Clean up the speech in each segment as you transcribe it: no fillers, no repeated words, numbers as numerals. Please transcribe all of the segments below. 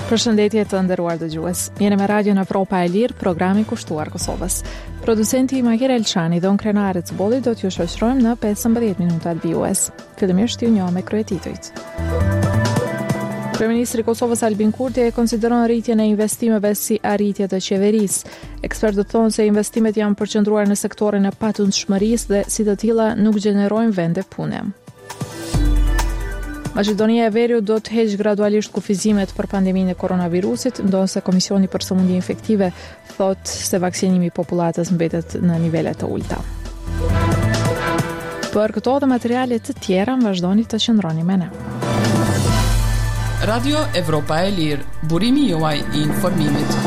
Përshëndetje të nderuar dëgjues. Jeni me Radion Evropa e Lirë, programi kushtuar Kosovës. Producenti Mahir Elçani dhe unë Krenare Cboli do t'ju shoqërojmë në 15 minutat bijues. Fillimisht ju njohim me kryetitujt. Kryeministri i Kosovës Albin Kurti e konsideron rritjen e investimeve si arritje të qeverisë. Ekspertët thonë se investimet janë përqendruar në sektorin e patundshmërisë dhe si të tilla nuk gjenerojnë vende pune. Maqedonia e Veriut do të heqë gradualisht kufizimet për pandeminë e koronavirusit, ndonse Komisioni për Sëmundje Infektive thotë se vaksinimi i popullatës mbetet në nivele të ulta. Për këto dhe materiale të tjera, vazhdoni të qëndroni me ne. Radio Evropa e Lirë, burimi juaj i informimit.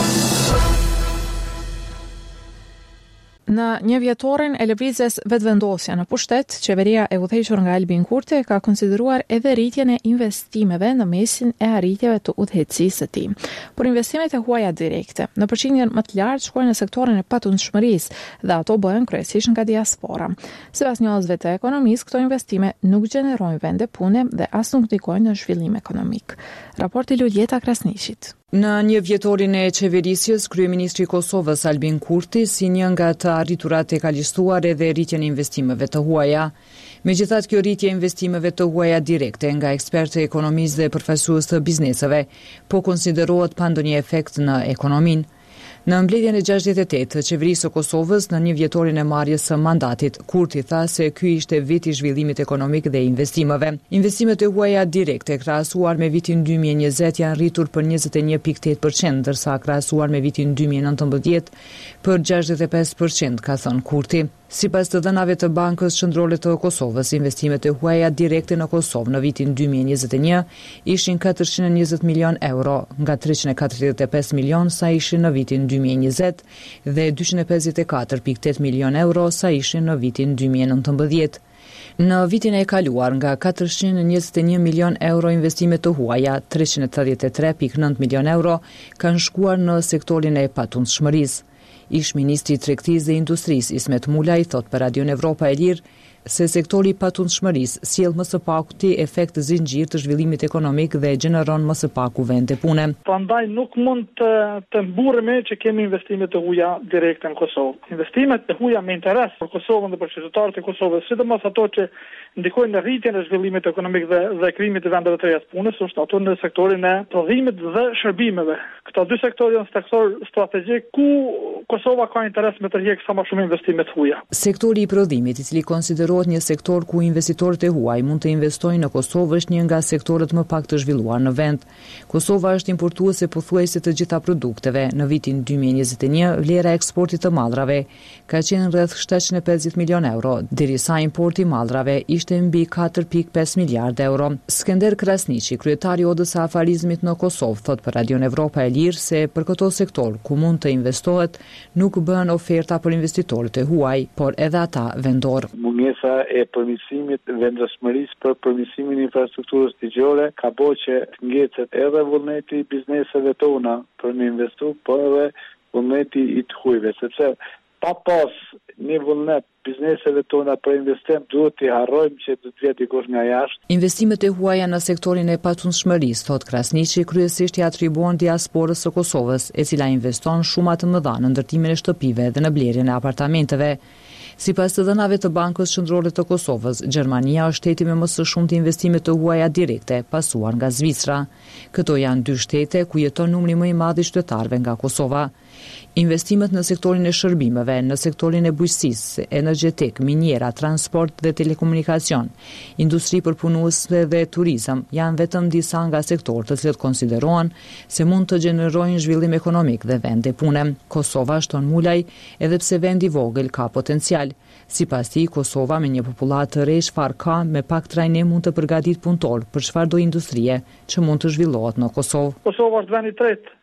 Në një vjetorin e lëvizjes vetëvendosja në pushtet, qeveria e udhëhequr nga Albin Kurti ka konsideruar edhe rritjen e investimeve në mesin e arritjeve të udhëheqësisë së tij. Por investimet e huaja direkte në përqindjen më të lartë shkojnë në sektorin e patundshmërisë dhe ato bëhen kryesisht nga diaspora. Sipas njohësve të ekonomisë, këto investime nuk gjenerojnë vende pune dhe as nuk ndikojnë në zhvillim ekonomik. Raporti Luljeta Krasniqit. Në një vjetorin e qeverisjes, kryeministri i Kosovës Albin Kurti, si një nga të arriturat e ka listuar edhe rritjen e investimeve të huaja. Megjithatë, kjo rritje e investimeve të huaja direkte nga ekspertë e ekonomisë dhe përfaqësues të bizneseve po konsiderohet pa ndonjë efekt në ekonominë. Në mbledhjen e 68 të qeverisë së Kosovës në një vjetorin e marrjes së mandatit, Kurti tha se ky ishte viti i zhvillimit ekonomik dhe investimeve. Investimet e huaja direkte krahasuar me vitin 2020 janë rritur për 21.8%, ndërsa krahasuar me vitin 2019 për 65%, ka thënë Kurti. Sipas të dhënave të Bankës Qendrore të Kosovës, investimet e huaja direkte në Kosovë në vitin 2021 ishin 420 milion euro, nga 345 milion sa ishin në vitin 2020 dhe 254.8 milion euro sa ishin në vitin 2019. Në vitin e kaluar, nga 421 milion euro investime të huaja, 383.9 milion euro kanë shkuar në sektorin e patundshmërisë. Ish ministri i Tregtisë dhe Industrisë Ismet Mulaj thot për Radion Evropa e Lirë se sektori i patundshmërisë sjell më së paku efekt zinxhir të zhvillimit ekonomik dhe gjeneron më së paku vende pune. Prandaj nuk mund të mburremi që kemi investime të huaja direkte në Kosovë. Investimet e huaja me interes për Kosovën dhe për qytetarët e Kosovës, sidomos ato që ndikojnë në rritjen e zhvillimit ekonomik dhe krijimit të vendeve të reja të punës, është ato në sektorin e prodhimit dhe shërbimeve. Këto dy sektorë janë sektor strategjik ku Kosova ka interes me të rrjedhë sa më shumë investime të huaja. Sektori i prodhimit, i cili konsiderohet një sektor ku investitorët e huaj mund të investojnë në Kosovë, është një nga sektorët më pak të zhvilluar në vend. Kosova është importuese pothuajse të gjitha produkteve. Në vitin 2021, vlera e eksportit të mallrave ka qenë rreth 750 milion euro, derisa importi i mallrave ishte mbi 4.5 miliardë euro. Skender Krasniqi, kryetari i Odës së afarizmit në Kosovë, thot për Radion Evropa e Lirë se për këto sektor ku mund të investohet, nuk bëhen oferta për investitorët e huaj, por edhe ata vendor. Mungesa e përmirësimit vendosmërisë për përmirësimin e infrastrukturës ligjore ka bërë që të ngecet edhe vullneti i bizneseve tona për me investu, por edhe vullneti i të huajve, sepse pa pas një vullnet bizneseve tona për investim, duhet të harrojmë që do të vijë dikush nga jashtë. Investimet e huaja në sektorin e patundshmërisë, thot Krasniqi, kryesisht i atribuon diasporës së Kosovës, e cila investon shumë të mëdha në ndërtimin e shtëpive dhe në blerjen e apartamenteve. Sipas të dhënave të Bankës Qendrore të Kosovës, Gjermania është shteti me më së shumti investime të huaja direkte, pasuar nga Zvicra. Këto janë dy shtete ku jeton numri më i madh i qytetarëve nga Kosova. Investimet në sektorin e shërbimeve, në sektorin e bujqësisë, energjetik, miniera, transport dhe telekomunikacion, industri përpunuese dhe turizëm janë vetëm disa nga sektorët të cilët konsiderohen se mund të gjenerojnë zhvillim ekonomik dhe vende pune. Kosova, shton Mulaj, edhe pse vendi i vogël ka potencial. Sipas tij, Kosova me një popullat të re çfarë ka, me pak trajnim mund të përgatitë punëtor për çfarëdo industrie që mund të zhvillohet në Kosovë. Kosova është vendi i tretë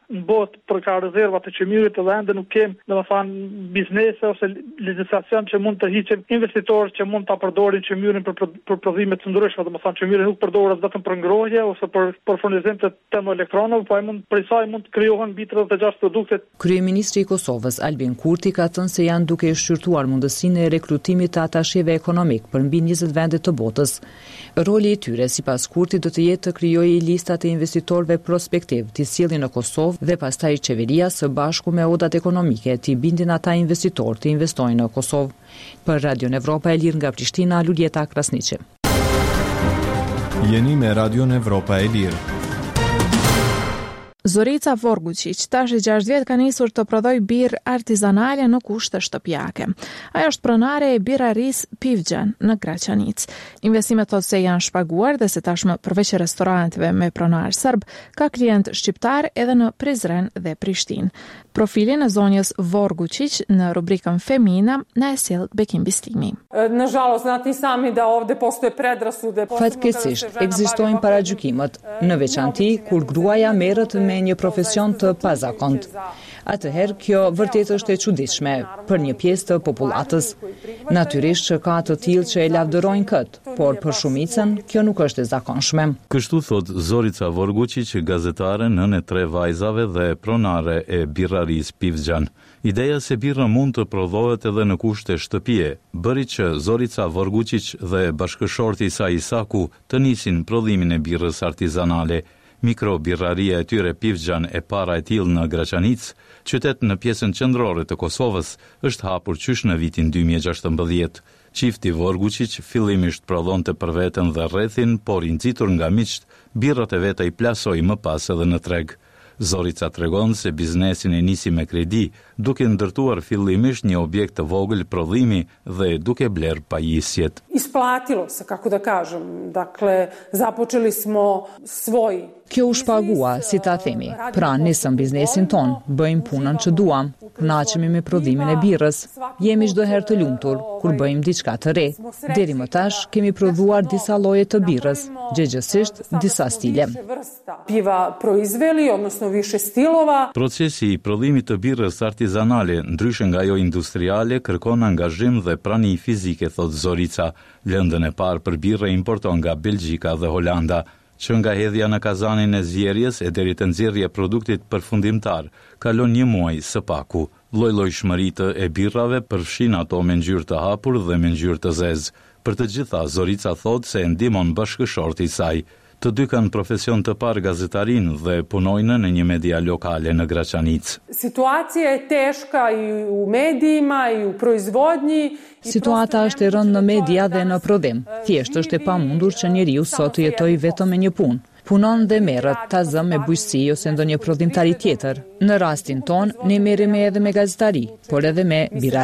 në botë për ka rezervat të qymyrit edhe ende nuk kem, biznese ose legjislacion që mund të hiqen investitorë që mund ta përdorin qymyrin për prodhime të ndryshme, qymyri nuk përdoret vetëm për ngrohje ose për furnizim të termoelektronëve, po prej saj mund të krijohen mbi 36 produkte. Kryeministri i Kosovës Albin Kurti ka thënë se janë duke shqyrtuar mundësinë e rekrutimit të atasheve ekonomik për mbi 20 vende të botës. Roli i tyre, sipas Kurtit, do të jetë të krijojë listat e investitorëve prospektiv të sjellin në Kosovë dhe pastaj qeveria së bashku me odat ekonomike t'i bindin ata investitorë të investojnë në Kosovë. Për Radion Evropa e Lirë nga Prishtina, Luljeta Krasniqi. Jeni me Radion Evropa e Lirë. Zorica Vorgučić tash 6 vjet ka nisur të prodhoj birë artizanale në kushte shtëpiake. Ajo është pronare e birarisë Pivxhan në Graçanic. Investimet thotë se janë shpaguar dhe se tashmë përveç restoranteve me pronar serb, ka klient shqiptar edhe në Prizren dhe Prishtinë. Profilin e zonjës Vorgučić në rubrikën Femina na e sjell Bekim Bistimi. Nažalost, znate i sami da ovde postoje predrasude. Fatkeqësisht ekzistojnë paragjykimet, në veçanti kur gruaja merret me një profesion të pazakont. Atëherë kjo vërtet është e çuditshme për një pjesë të popullatës. Natyrisht që ka të tillë që e lavdërojnë këtë, por për shumicën kjo nuk është e zakonshme. Kështu thot Zorica Vorgučić, gazetare, nënë e 3 vajzave dhe pronare e birarisë Pivxhan. Ideja se birra mund të prodhohet edhe në kushte shtëpie, bëri që Zorica Vorgučić dhe bashkëshorti i saj Isaku të nisin prodhimin e birrës artizanale. Mikrobirraria e tyre Pivxhan e para e tillë në Graçanic, qytet në pjesën qendrore të Kosovës, është hapur qysh në vitin 2016. Çifti Vorgučić fillimisht prodhonte për veten dhe rrethin, por i nxitur nga miqt, birrat e veta i plasoi më pas edhe në treg. Zorica tregon se biznesin e nisi me kredi, duke ndërtuar fillimisht një objekt të vogël prodhimi dhe duke bler pajisjet. Isplatilo se, kako da kažem, dakle, započeli smo svoj. Kjo u shpagua, si ta themi. Pra, nisëm biznesin ton, bëjmë punën që duam, kënaqemi me prodhimin e birrës. Jemi çdo herë të lumtur kur bëjmë diçka të re. Deri më tash kemi prodhuar disa lloje të birrës, gjëgjësisht disa stile. Piva proizveli, odnosno više stilova. Procesi i prodhimit të birrës artizanale, ndryshe nga ajo industriale, kërkon angazhim dhe prani fizike, thot Zorica. Lëndën e parë për birrë importon nga Belgjika dhe Holanda, që nga hedhja në kazanin e zjerjes e deri të nxjerrja e produktit përfundimtar, kalon një muaj së paku. Lloj-llojshmëritë e birrave përfshin ato me ngjyrë të hapur dhe me ngjyrë të zezë. Për të gjitha, Zorica thot se ndihmon bashkëshorti i saj. Të dy kanë profesion të parë gazetarin dhe punojnë në një media lokale në Graçanic. Situacija je teška i u medijima i u proizvodnji. Situata është e rëndë në media dhe në prodhim. Thjesht është e pamundur që njeriu sot të jetojë vetëm me një punë. Punon dhe merret ta zë me bujqësi ose ndonjë prodhimtari tjetër. Në rastin ton, ne merremi edhe me gazetari, por edhe me birra.